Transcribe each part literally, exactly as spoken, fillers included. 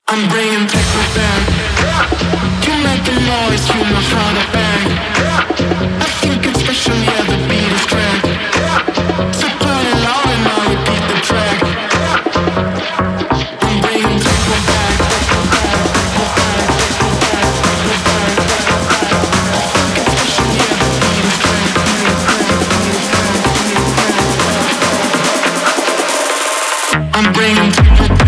I'm bringing techno back. You make a noise, you know how to bang. I think it's special, yeah, the beat is cracked. So turn it loud and I'll repeat the track. I'm bringing techno back. I'm bringing techno back.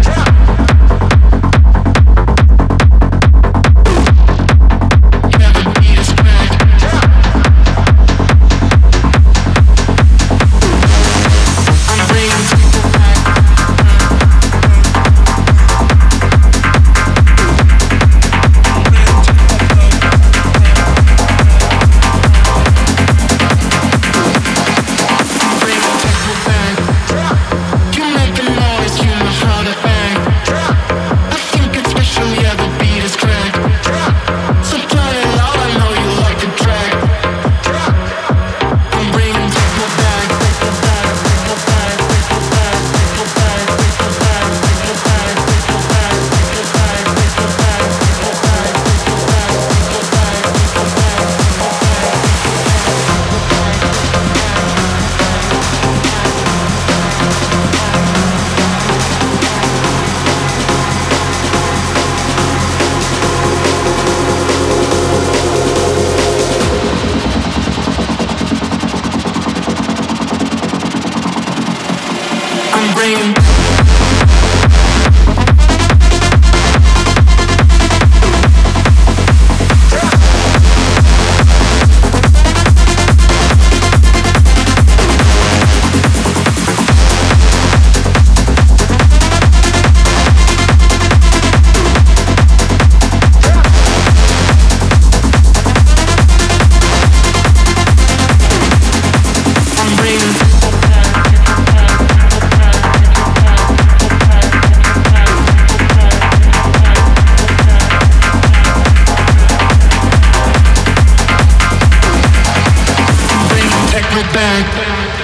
I'm bringing techno back.